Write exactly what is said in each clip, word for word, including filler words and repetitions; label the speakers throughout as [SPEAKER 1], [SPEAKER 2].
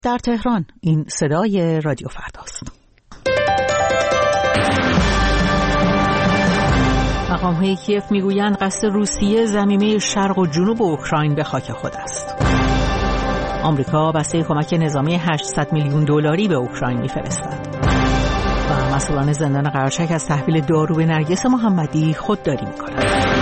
[SPEAKER 1] در تهران این صدای رادیو فرداست. مقام‌های کیف میگویند قصد روسیه زمینه شرق و جنوب اوکراین به خاک خود است. آمریکا بسته کمک نظامی هشتصد میلیون دلاری به اوکراین می‌فرستد. و مسئولان زندان قرچک از تحویل دارو به نرگس محمدی خودداری می‌کنند.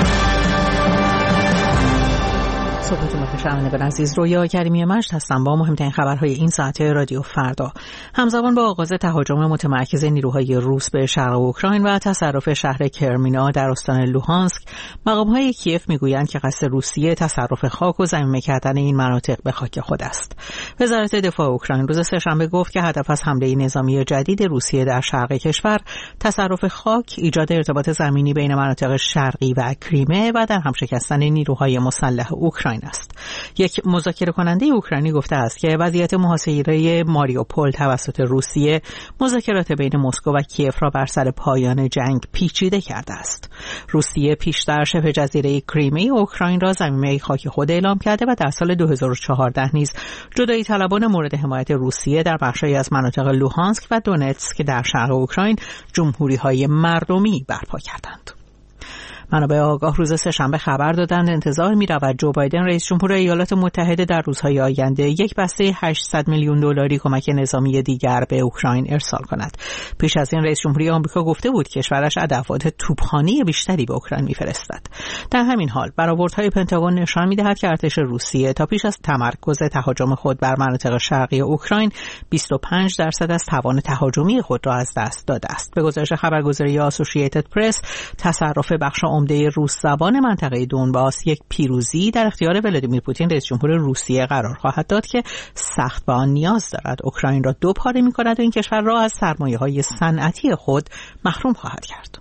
[SPEAKER 1] صبحتون بخیر شنوندگان عزیز، رویا کریمی مجد هستم با مهمترین خبرهای این ساعت رادیو فردا. همزمان با آغاز تهاجم متمرکز نیروهای روس به شرق اوکراین و تصرف شهر کرمینا در استان لوهانسک، مقام‌های کیف میگویند که قصد روسیه تصرف خاک و زمینه کردن این مناطق به خاک خود است. وزارت دفاع اوکراین روز سه‌شنبه گفت که هدف از حمله نظامی جدید روسیه در شرق کشور تصرف خاک، ایجاد ارتباط زمینی بین مناطق شرقی و کریمه و در هم شکستن نیروهای مسلح اوکراین است. یک مذاکره کننده اوکراینی گفته است که وضعیت محاصره ماریوپول توسط روسیه مذاکرات بین مسکو و کیف را بر سر پایان جنگ پیچیده کرده است. روسیه پیشتر شبه جزیره کریمه اوکراین را زمینه خاک خود اعلام کرده و در سال دو هزار و چهارده نیز جدایی طلبان مورد حمایت روسیه در بخشی از مناطق لوهانسک و دونتسک در شرق اوکراین جمهوری‌های مردمی برپا کردند. منابع آگاه روز سه‌شنبه خبر دادند انتظار می‌رود جو بایدن رئیس جمهور ایالات متحده در روزهای آینده یک بسته هشتصد میلیون دلاری کمک نظامی دیگر به اوکراین ارسال کند. پیش از این رئیس جمهوری آمریکا گفته بود کشورش ادوات توپخانه بیشتری به اوکراین می‌فرستد. در همین حال برآوردهای پنتاگون نشان می‌دهد که ارتش روسیه تا پیش از تمرکز تهاجم خود بر مناطق شرقی اوکراین بیست و پنج درصد از توان تهاجمی خود را از دست داده است. به گزارش خبرگزاری آسوشییتد پرس، تصرف بخش عمده روس زبان منطقه دونباس یک پیروزی در اختیار ولادیمیر پوتین رئیس جمهور روسیه قرار خواهد داد که سخت به آن نیاز دارد. اوکراین را دو پاره می‌کند و این کشور را از سرمایه‌های صنعتی خود محروم خواهد کرد.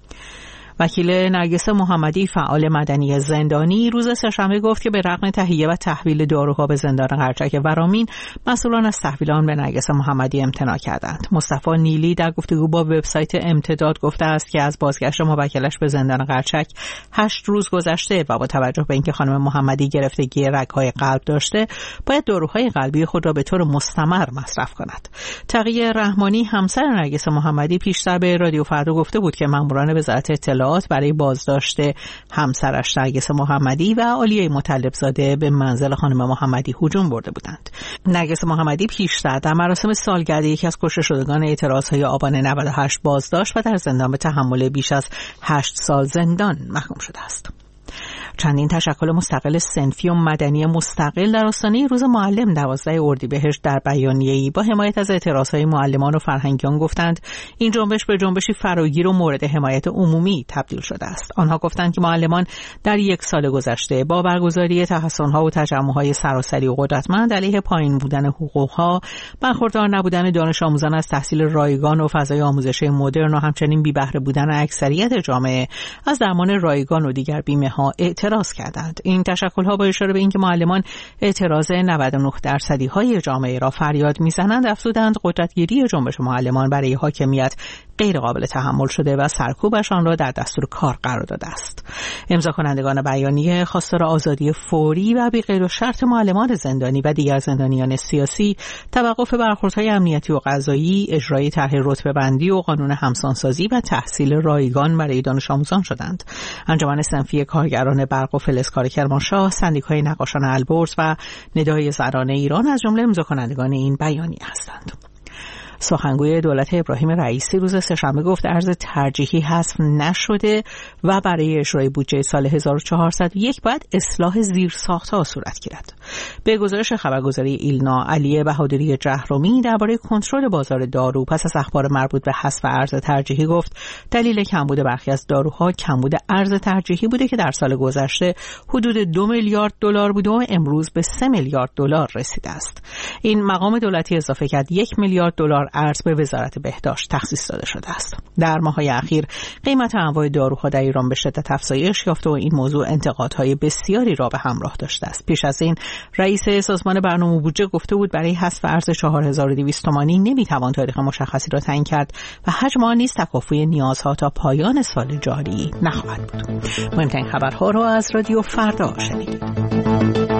[SPEAKER 1] وکیل نرگس محمدی فعال مدنی زندانی روز سه‌شنبه گفت که به رغم تهیه و تحویل داروها به زندان قرچک ورامین، مسئولان از تحویل آن به نرگس محمدی امتناع کردند. مصطفی نیلی در گفتگو با وبسایت امتداد گفته است که از بازگشت موکلش به زندان قرچک هشت روز گذشته و با توجه به اینکه خانم محمدی گرفتگی رگ‌های قلب داشته، باید داروهای قلبی خود را به طور مستمر مصرف کند. تقی رحمانی همسر نرگس محمدی پیشتر به رادیو فردا گفته بود که ماموران وزارت اطلاعات برای بازداشت همسرش نرگس محمدی و عالیه مطلب زاده به منزل خانم محمدی هجوم برده بودند. نرگس محمدی پیشتر در مراسم سالگرد یکی از کشته شدگان اعتراضهای آبان نود و هشت بازداشت و در زندان به تحمل بیش از هشت سال زندان محکوم شده است. چندین تشکل مستقل صنفی و مدنی مستقل در آستانه روز معلم دوازده اردیبهشت در بیانیه‌ای با حمایت از اعتراضهای معلمان و فرهنگیان گفتند این جنبش به جنبشی فراگیر و مورد حمایت عمومی تبدیل شده است. آنها گفتند که معلمان در یک سال گذشته با برگزاری تحصن‌ها و تجمع‌های سراسری و قدرتمند علیه پایین بودن حقوق‌ها، برخوردار نبودن دانش آموزان از تحصیل رایگان و فضای آموزشی مدرن و همچنین بی بهره بودن اکثریت جامعه از درمان رایگان و دیگر بیمه‌ها اعتراض کردند. این تشکل‌ها با اشاره به اینکه معلمان اعتراض نود و نه درصدی های جامعه را فریاد می‌زنند، افزودند قدرتگیری جنبش معلمان برای حاکمیت غیر قابل تحمل شده و سرکوبش آن را در دستور کار قرار داده است. امضا کنندگان بیانیه خواستار آزادی فوری و بی قید و شرط معلمان زندانی و دیگر زندانیان سیاسی، توقف برخوردهای امنیتی و قضایی، اجرای طرح رتبه‌بندی و قانون همسانسازی و تحصیل رایگان برای دانش آموزان شدند. انجمن صنفی کارگران برق و فلزکار کرمانشاه، سندیکای نقاشان البرز و ندای زنان ایران از جمله امضا کنندگان این بیانیه هستند. سخنگوی دولت ابراهیم رئیسی روز سه‌شنبه گفت ارز ترجیحی حذف نشده و برای اجرای بودجه سال هزار و چهارصد و یک باید اصلاح زیرساخت‌ها صورت گیرد. به گزارش خبرگزاری ایلنا، علی بهادری جهرومی درباره کنترل بازار دارو پس از اخبار مربوط به حذف ارز ترجیحی گفت دلیل کمبود برخی از داروها کمبود ارز ترجیحی بوده که در سال گذشته حدود دو میلیارد دلار بوده و امروز به سه میلیارد دلار رسیده است. این مقام دولتی اضافه کرد یک میلیارد دلار ارز به وزارت بهداشت تخصیص داده شده است. در ماه‌های اخیر قیمت انواع داروها در ایران به شدت افزایش یافته و این موضوع انتقادهای بسیاری را به همراه داشته است. پیش از این رئیس سازمان برنامه و بودجه گفته بود برای حذف ارز چهار هزار و دویست تومانی نمیتوان تاریخ مشخصی را تعیین کرد و حجم آن نیز تکافوی نیازها تا پایان سال جاری نخواهد بود. مهمترین خبرها را از رادیو فردا شنیدید.